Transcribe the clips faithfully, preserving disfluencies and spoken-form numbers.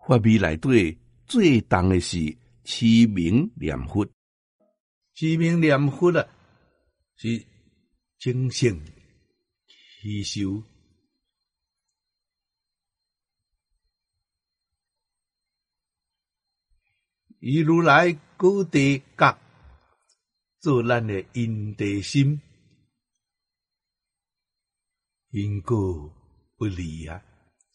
法味内底最重的是持名念佛。持名念佛啊，是精神吸收。以如来果地觉做咱的因地心，因果不离啊！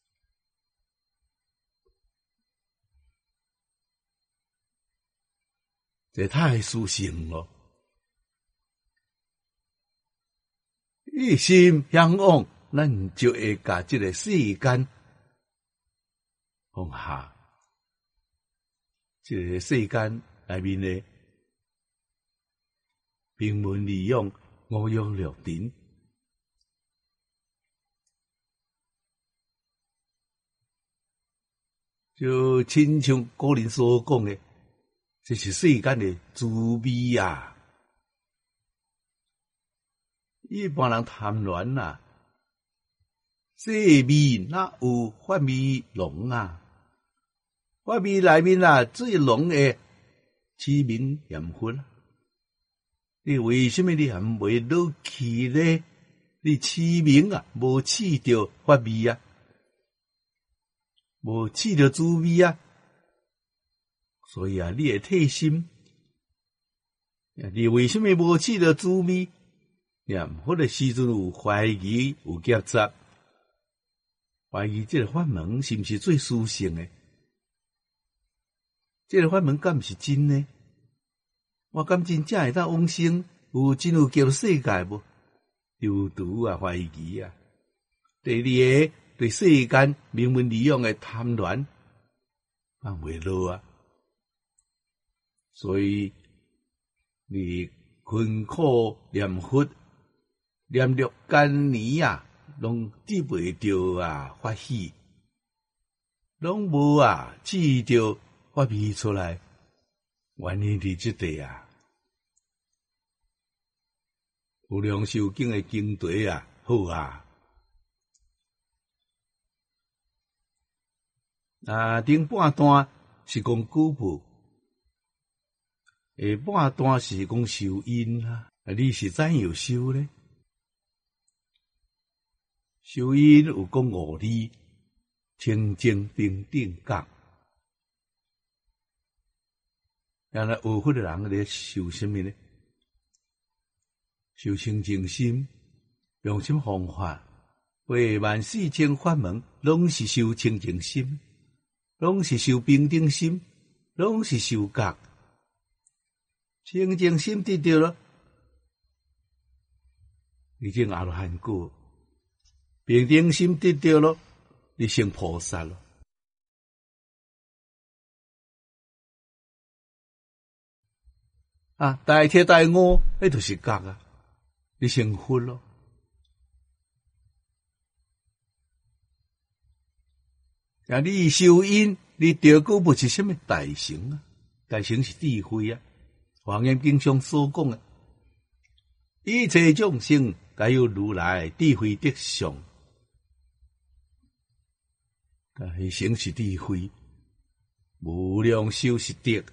这太殊胜了。一心向往，咱就会把这个世间放下。这个世间内面的名闻利养、五欲六尘，就亲像古人所讲的，这是世间的滋味啊！一般人贪恋啊，世味哪有法味浓啊？法味内面啊，最浓的持名念佛。你为什么你还袂落去呢？你持名啊，无试着法味啊，无试着滋味啊，所以啊，你会退心。你为什么无试着滋味？念佛的时阵有怀疑，有夹杂，怀疑这个法门是不是最殊胜的？这个法门敢是真呢？我敢真正会当往生？有真有叫世界无？有毒啊，怀疑啊。第二个对世间名闻利养的贪恋，放袂落啊。所以你困苦念佛，念六干年啊，拢得袂着啊欢喜，拢无啊试着发味出来，原因伫即地啊。有量寿经的经题啊，好啊。啊，顶半段是讲古朴，下半段是讲受因啊。你是怎样修呢？受因有讲五理：清净平等觉。原来学佛的人咧修什么呢？修清净心，用什么方法？为万四千法门，拢是修清净心，拢是修平等心，拢是修觉。清净心得到了，已经阿罗汉果；平等心得到了，你成菩萨了。啊，大铁大五，那就是觉啊，你成佛咯。啊，你修因，你得果不是什么大成啊？大成是智慧啊。华严经上所讲的，一切众生皆有如来智慧德相，大成是智慧，无量寿是德。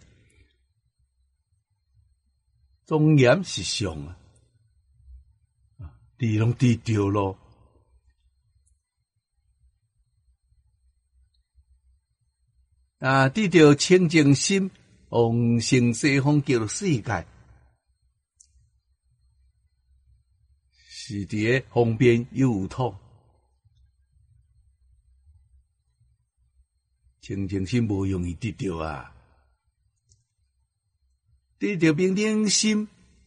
庄严是相啊，你拢得着咯。啊，得着清净心，往生西方极乐世界，是伫个方便有土。清净心无容易得着啊。得着平等心，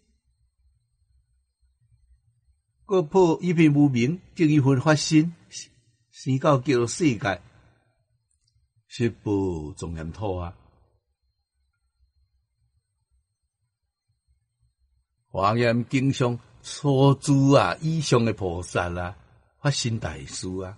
个破一片无明，正一分发心，生到极乐世界，十部庄严土啊！华严经上所诸啊以上的菩萨啊，发心大事啊！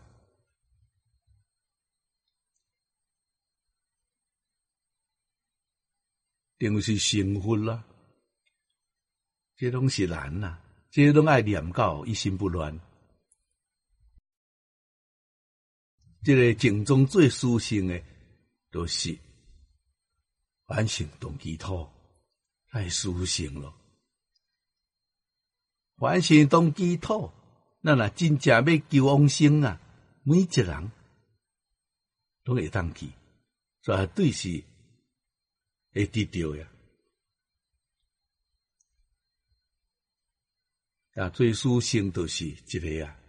定是成佛啦，这拢是难呐、啊，这拢爱念到一心不乱。这个净宗最殊胜的， 都是反省动机土来苏醒咯。反省动机土，咱若真正要求往生啊，每一个人都会当去，绝对是会得到呀。啊，最苏醒就是一个啊。